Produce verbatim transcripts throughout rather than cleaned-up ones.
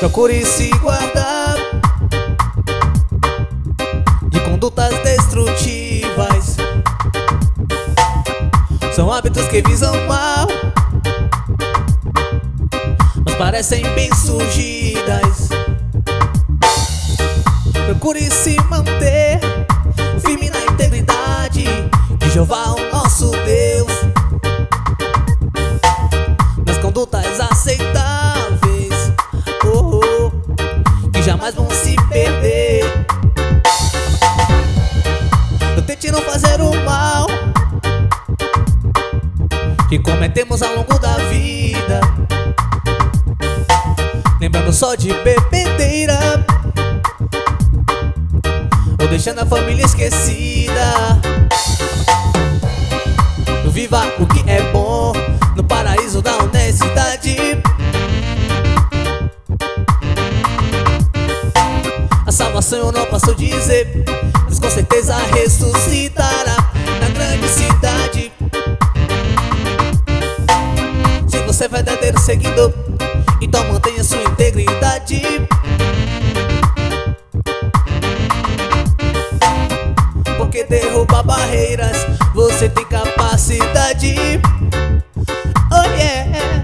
Procure se guardar de condutas destrutivas. São hábitos que visam mal, mas parecem bem surgidas. Procure se manter firme na integridade de Jeová, o nosso Deus, nas condutas aceitáveis, oh, oh, que jamais vão se perder. Não tente não fazer o mal que cometemos ao longo da vida, lembrando só de bebedeira ou deixando a família esquecida. Viva o que é bom no paraíso da honestidade. A salvação eu não posso dizer, mas com certeza ressuscitará na grande cidade. Se você é verdadeiro seguidor, então mantenha sua integridade. Porque derrubar barreiras você tem capacidade. Oh yeah.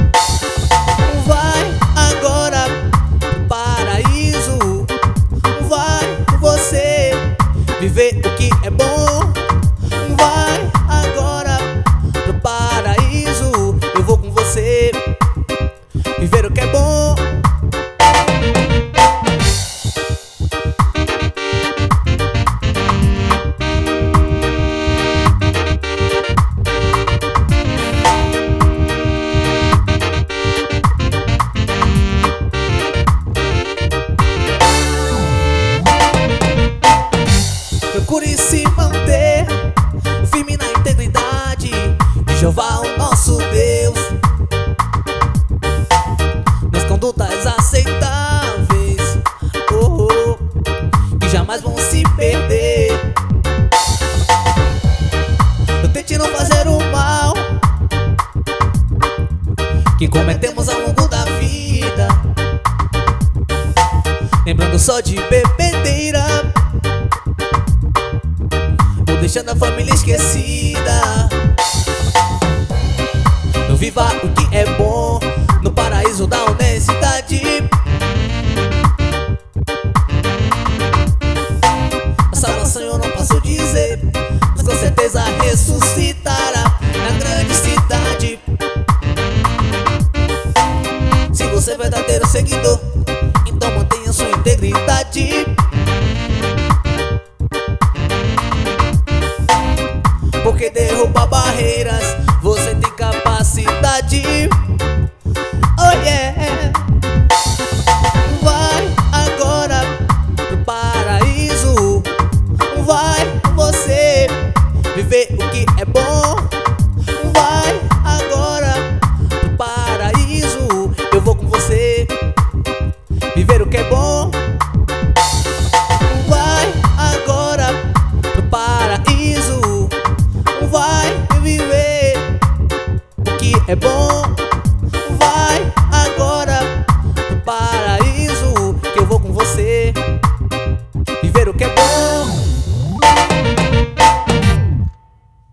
Vai agora pro paraíso. Vai você viver o que é bom. Vai agora pro paraíso. Eu vou com você viver o que é bom. Procure se manter firme na integridade de Jeová, o nosso Deus, nas condutas aceitáveis, oh, oh, que jamais vão se perder. Não tente não fazer o mal que cometemos ao longo da vida, lembrando só de bebedeira ou deixando a família esquecida. Viva o que é bom no paraíso da honestidade. A salvação eu não posso dizer, mas com certeza ressuscitará na grande cidade. Se você é verdadeiro seguidor, então mantenha sua integridade. Porque derrubar barreiras você tem capacidade. Oh yeah. Vai agora pro paraíso. Vai você viver o que é bom. Vai agora pro paraíso. Eu vou com você viver o que é bom. Vai agora pro paraíso. Vai viver o que é bom.